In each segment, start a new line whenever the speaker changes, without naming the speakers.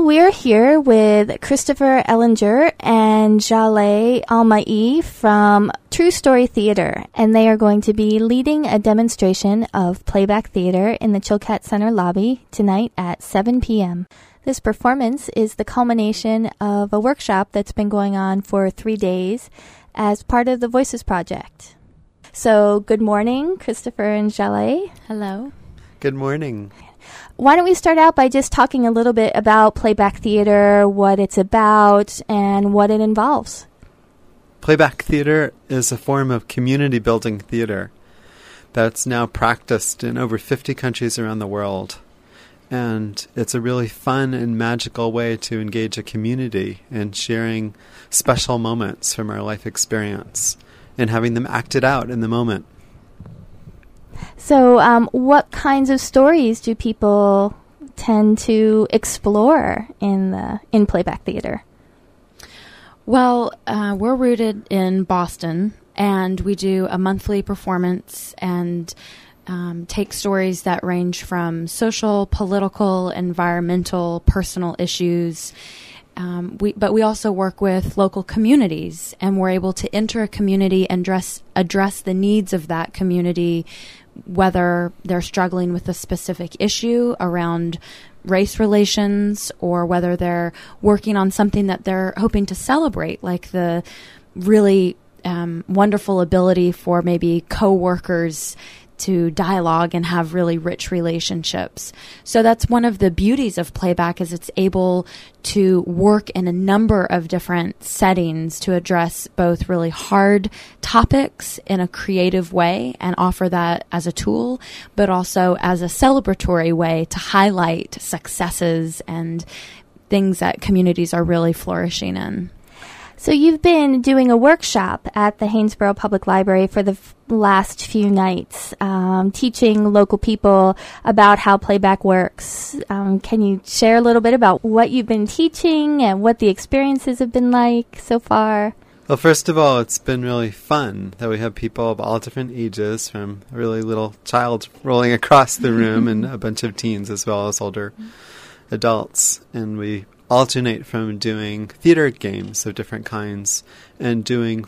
we're here with Christopher Ellinger and Jaleh Almai from True Story Theater, and they are going to be leading a demonstration of playback theater in the Chilkat Center lobby tonight at 7 p.m. This performance is the culmination of a workshop that's been going on for 3 days as part of the Voices Project. So, good morning, Christopher and Jaleh.
Hello.
Good morning.
Why don't we start out by just talking a little bit about playback theater, what it's about, and what it involves?
Playback theater is a form of community-building theater that's now practiced in over 50 countries around the world. And it's a really fun and magical way to engage a community in sharing special moments from our life experience and having them acted out in the moment.
So what kinds of stories do people tend to explore in playback theater?
Well, we're rooted in Boston, and we do a monthly performance and take stories that range from social, political, environmental, personal issues. But we also work with local communities, and we're able to enter a community and address the needs of that community, whether they're struggling with a specific issue around race relations or whether they're working on something that they're hoping to celebrate, like the really wonderful ability for maybe co-workers to dialogue and have really rich relationships. So that's one of the beauties of playback, is it's able to work in a number of different settings to address both really hard topics in a creative way and offer that as a tool, but also as a celebratory way to highlight successes and things that communities are really flourishing in.
So you've been doing a workshop at the Haynesboro Public Library for the last few nights, teaching local people about how playback works. Can you share a little bit about what you've been teaching and what the experiences have been like so far?
Well, first of all, it's been really fun that we have people of all different ages, from a really little child rolling across the room and a bunch of teens as well as older adults. And we alternate from doing theater games of different kinds and doing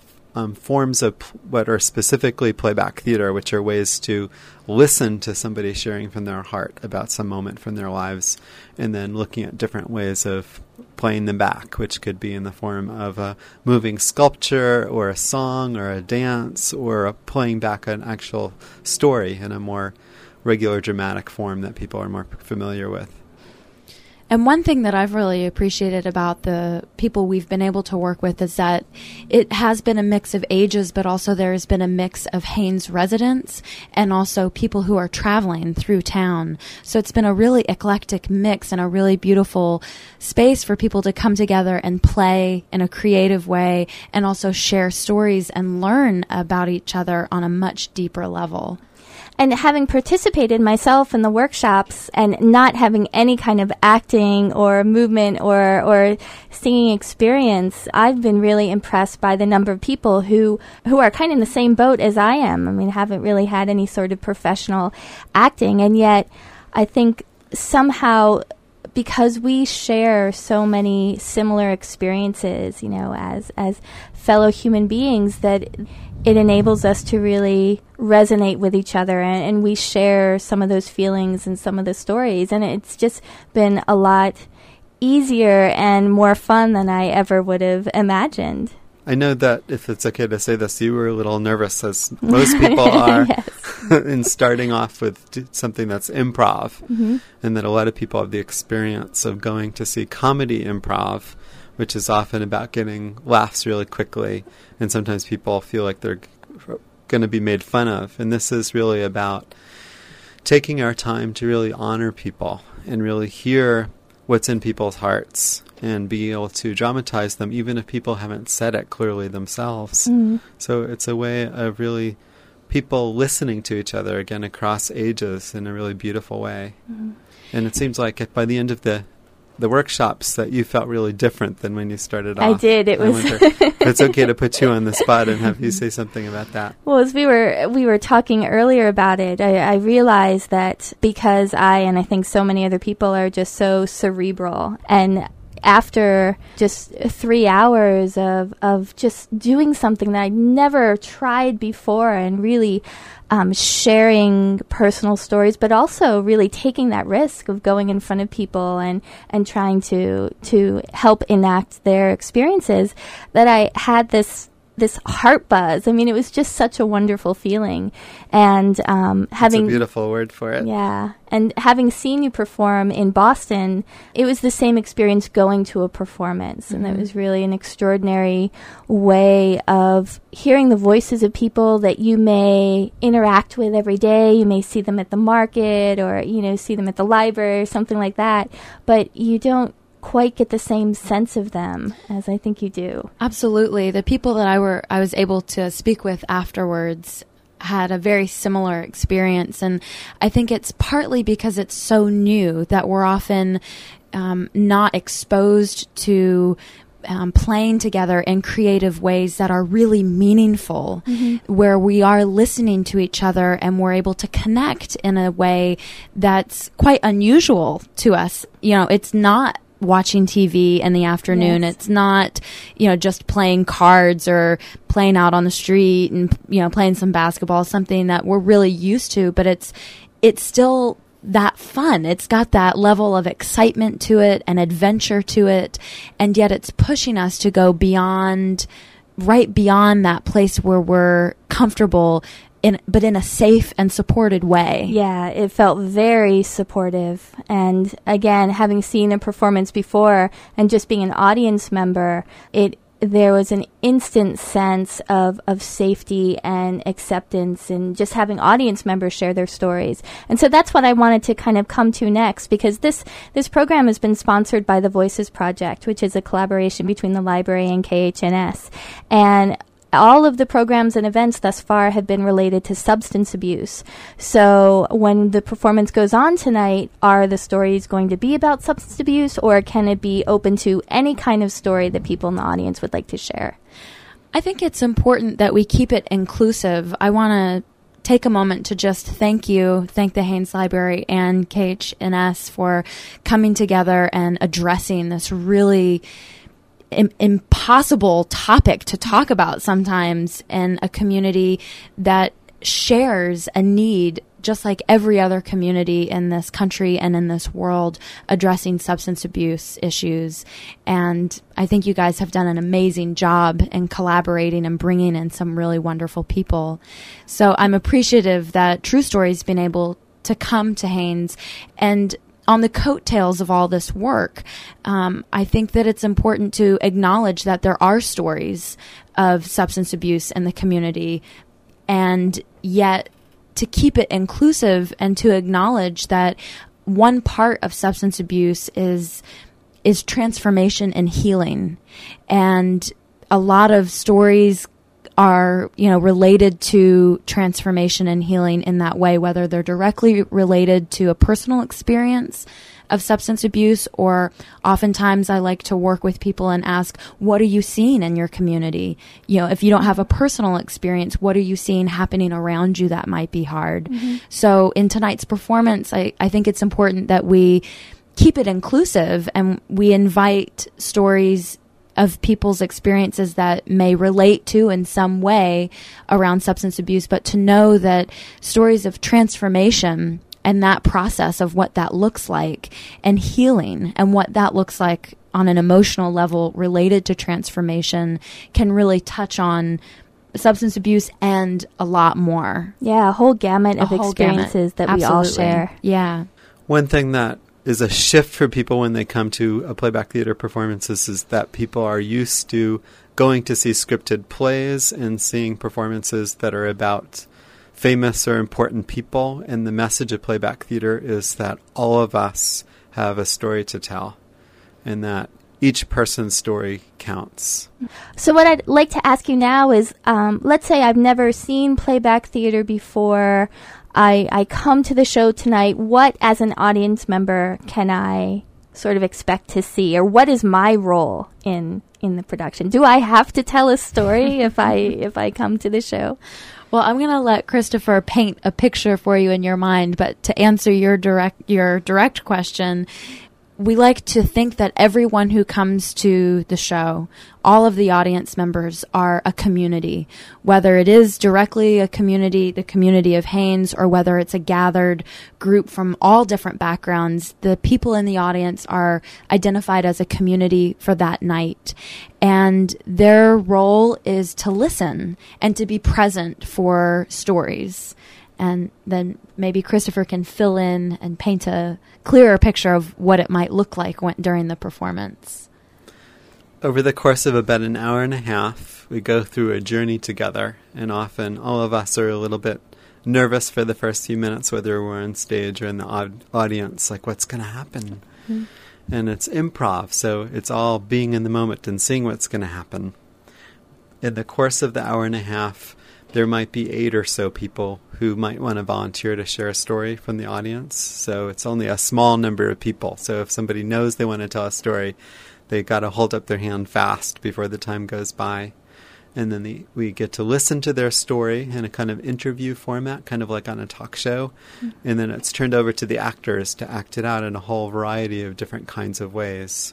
forms of what are specifically playback theater, which are ways to listen to somebody sharing from their heart about some moment from their lives, and then looking at different ways of playing them back, which could be in the form of a moving sculpture or a song or a dance, or playing back an actual story in a more regular dramatic form that people are more familiar with.
And one thing that I've really appreciated about the people we've been able to work with is that it has been a mix of ages, but also there has been a mix of Haines residents and also people who are traveling through town. So it's been a really eclectic mix and a really beautiful space for people to come together and play in a creative way and also share stories and learn about each other on a much deeper level.
And having participated myself in the workshops and not having any kind of acting or movement or singing experience, I've been really impressed by the number of people who are kind of in the same boat as I am. I mean, haven't really had any sort of professional acting, and yet I think somehow, because we share so many similar experiences, you know, as fellow human beings, that it enables us to really resonate with each other, and we share some of those feelings and some of the stories, and it's just been a lot easier and more fun than I ever would have imagined.
I know that, if it's okay to say this, you were a little nervous, as most people are, in starting off with something that's improv, and that a lot of people have the experience of going to see comedy improv, which is often about getting laughs really quickly, and sometimes people feel like they're going to be made fun of. And this is really about taking our time to really honor people and really hear what's in people's hearts and be able to dramatize them, even if people haven't said it clearly themselves. So it's a way of really people listening to each other, again, across ages in a really beautiful way. And it seems like by the end of the the workshops that you felt really different than when you started off.
I did. It was.
It's okay to put you on the spot and have you say something about that.
Well, as we were talking earlier about it, I realized that because and I think so many other people are just so cerebral, and after just 3 hours of just doing something that I'd never tried before and really sharing personal stories, but also really taking that risk of going in front of people and trying to help enact their experiences, that I had this heart buzz. I mean, it was just such a wonderful feeling. And having...
That's a beautiful word for it.
Yeah. And having seen you perform in Boston, it was the same experience going to a performance. Mm-hmm. And it was really an extraordinary way of hearing the voices of people that you may interact with every day. You may see them at the market or, see them at the library or something like that. But you don't quite get the same sense of them as I think you do.
Absolutely. The people that I was able to speak with afterwards had a very similar experience, and I think it's partly because it's so new that we're often not exposed to playing together in creative ways that are really meaningful, mm-hmm. where we are listening to each other and we're able to connect in a way that's quite unusual to us. It's not watching TV in the afternoon. Yes. It's not, just playing cards or playing out on the street and, playing some basketball, something that we're really used to, but it's still that fun. It's got that level of excitement to it and adventure to it. And yet it's pushing us to go right beyond that place where we're comfortable but in a safe and supported way.
Yeah, it felt very supportive. And again, having seen a performance before and just being an audience member, there was an instant sense of safety and acceptance and just having audience members share their stories. And so that's what I wanted to kind of come to next, because this program has been sponsored by the Voices Project, which is a collaboration between the library and KHNS. And all of the programs and events thus far have been related to substance abuse. So when the performance goes on tonight, are the stories going to be about substance abuse, or can it be open to any kind of story that people in the audience would like to share?
I think it's important that we keep it inclusive. I want to take a moment to just thank the Haynes Library and KHNS for coming together and addressing this really impossible topic to talk about sometimes in a community that shares a need, just like every other community in this country and in this world, addressing substance abuse issues. And I think you guys have done an amazing job in collaborating and bringing in some really wonderful people. So I'm appreciative that True Story's been able to come to Haynes. And on the coattails of all this work, I think that it's important to acknowledge that there are stories of substance abuse in the community, and yet to keep it inclusive and to acknowledge that one part of substance abuse is transformation and healing. And a lot of stories are, related to transformation and healing in that way, whether they're directly related to a personal experience of substance abuse, or oftentimes I like to work with people and ask, what are you seeing in your community? If you don't have a personal experience, what are you seeing happening around you that might be hard? Mm-hmm. So in tonight's performance, I think it's important that we keep it inclusive and we invite stories of people's experiences that may relate to in some way around substance abuse, but to know that stories of transformation and that process of what that looks like, and healing and what that looks like on an emotional level related to transformation, can really touch on substance abuse and a lot more.
Yeah, a whole gamut of experiences that we all share.
Yeah.
One thing that is a shift for people when they come to a playback theater performances is that people are used to going to see scripted plays and seeing performances that are about famous or important people. And the message of playback theater is that all of us have a story to tell, and that each person's story counts.
So what I'd like to ask you now is, let's say I've never seen playback theater before. I come to the show tonight. What, as an audience member, can I sort of expect to see, or what is my role in the production? Do I have to tell a story if I come to the show?
Well, I'm going to let Christopher paint a picture for you in your mind, but to answer your direct question, we like to think that everyone who comes to the show, all of the audience members, are a community, whether it is directly a community, the community of Haines, or whether it's a gathered group from all different backgrounds. The people in the audience are identified as a community for that night, and their role is to listen and to be present for stories. And then maybe Christopher can fill in and paint a clearer picture of what it might look like during the performance.
Over the course of about an hour and a half, we go through a journey together, and often all of us are a little bit nervous for the first few minutes, whether we're on stage or in the audience, like what's going to happen? Mm-hmm. And it's improv, so it's all being in the moment and seeing what's going to happen. In the course of the hour and a half, there might be 8 or so people who might want to volunteer to share a story from the audience. So it's only a small number of people. So if somebody knows they want to tell a story, they got to hold up their hand fast before the time goes by. And then we get to listen to their story in a kind of interview format, kind of like on a talk show. Mm-hmm. And then it's turned over to the actors to act it out in a whole variety of different kinds of ways.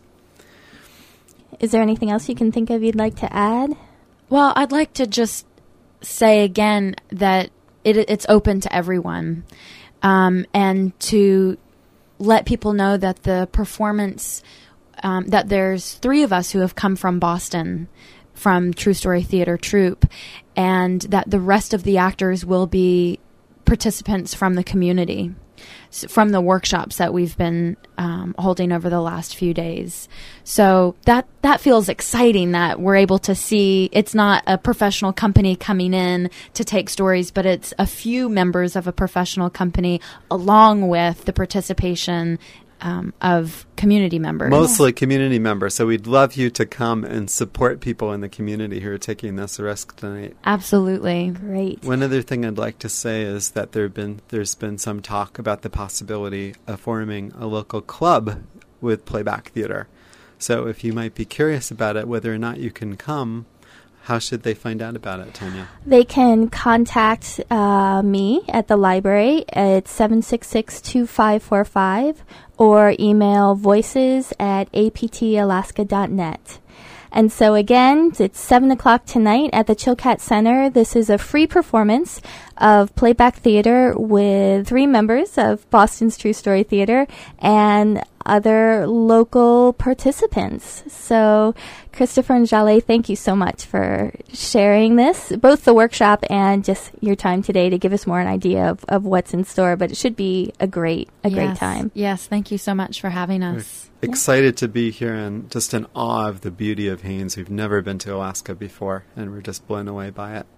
Is there anything else you can think of you'd like to add?
Well, I'd like to just say again that it's open to everyone, and to let people know that the performance, that there's 3 of us who have come from Boston, from True Story Theater Troupe, and that the rest of the actors will be participants from the community, from the workshops that we've been holding over the last few days. So that feels exciting, that we're able to see it's not a professional company coming in to take stories, but it's a few members of a professional company along with the participation of community members.
Mostly community members. So we'd love you to come and support people in the community who are taking this risk tonight.
Absolutely.
Great.
One other thing I'd like to say is that there's been some talk about the possibility of forming a local club with playback theater. So if you might be curious about it, whether or not you can come, how should they find out about it, Tanya?
They can contact me at the library at 766-2545 or email voices@aptalaska.net. And so again, it's 7 o'clock tonight at the Chilkat Center. This is a free performance of playback theater with 3 members of Boston's True Story Theater and other local participants. So Christopher and Jaleh, thank you so much for sharing this, both the workshop and just your time today to give us more an idea of what's in store. But it should be a great time.
Yes, thank you so much for having us.
We're excited to be here and just in awe of the beauty of Haines. We've never been to Alaska before, and we're just blown away by it.